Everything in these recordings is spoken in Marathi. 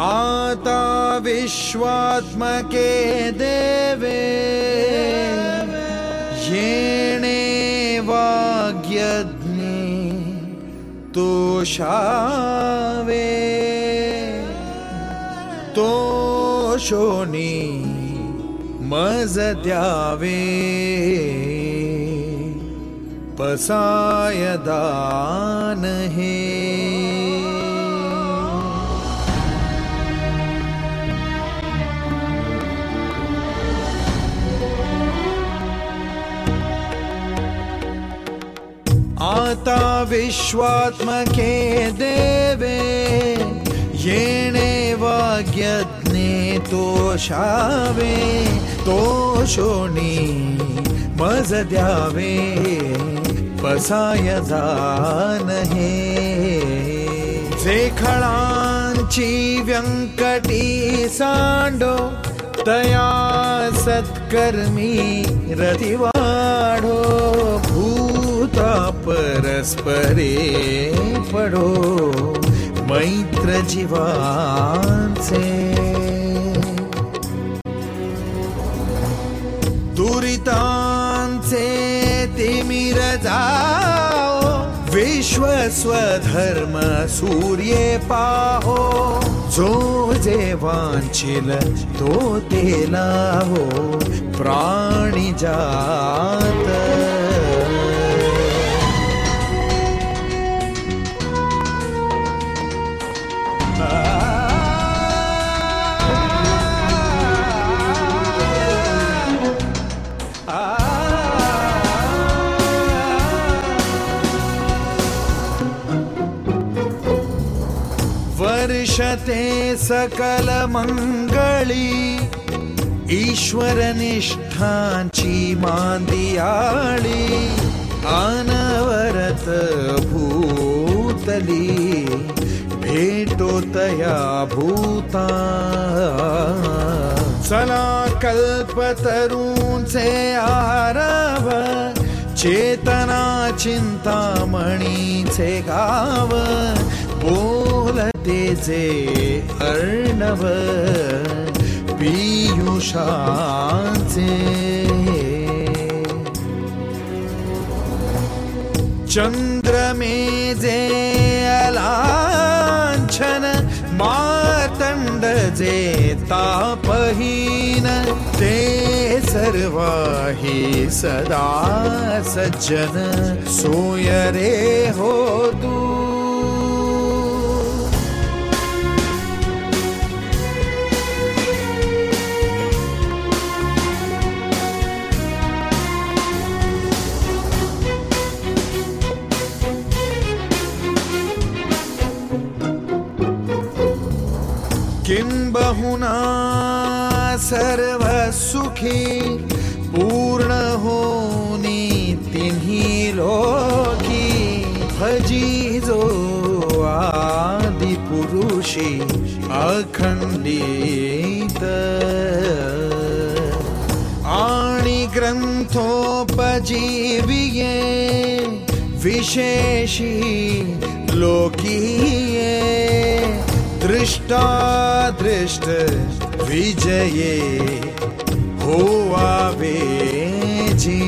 आता विश्वात्मके देवे येणे वाग्यज्ञे तोषावे तोषोनी मज द्यावे पसाय दान हे आता विश्वात्मके देवे येणे वाग्यज्ञे तोषावे तोषोनी मज द्यावे पसाय दान हे जे खळांची व्यंकटी सांडो तया सत्कर्मी रतिवाढो भूता परस्परे पडो मैत्र जीवांचे दुरितांचे तिमिर जाओ विश्व स्वधर्म सूर्ये पाहो जो जे वांछिल तो ते लाहो प्राणी जात वर्षते सकल मंगळी ईश्वर निष्ठांची मांदियाळी अनवरत भूतली भेटो तया भूता चला कल्पतरूंचे आरव चेतना चिंतामणीचे गाव बोलते जे अर्णव पीयूषांचे चंद्रमे जे अलांछन मातंड जे तापहीन ते सर्वाही सदा सज्जन सोय रे हो तू किं बहुना सर्व सुखी पूर्ण होनी तिन्ही लोकी भजी जो आदि पुरुषी अखंडित आणि ग्रंथोपजीविये विशेषी लोकीये दृष्टादृष्ट विजये होवावे जी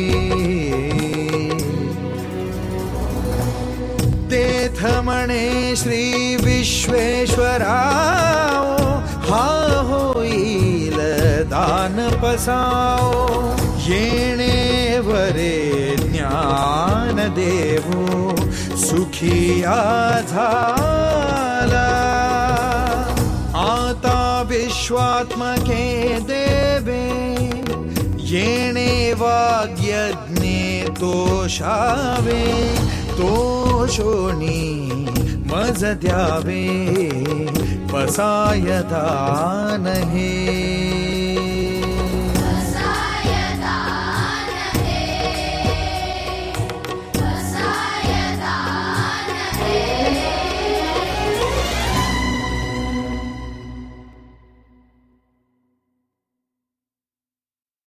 तेथ म्हणे श्री विश्वेश्वराओ हा होईल दान पसाओ येणे वरे ज्ञान देवो सुखी झाला आता विश्वात्मके देवे येणे वाग्यज्ञे तोषावे तोषोनी मज द्यावे पसाय दान हे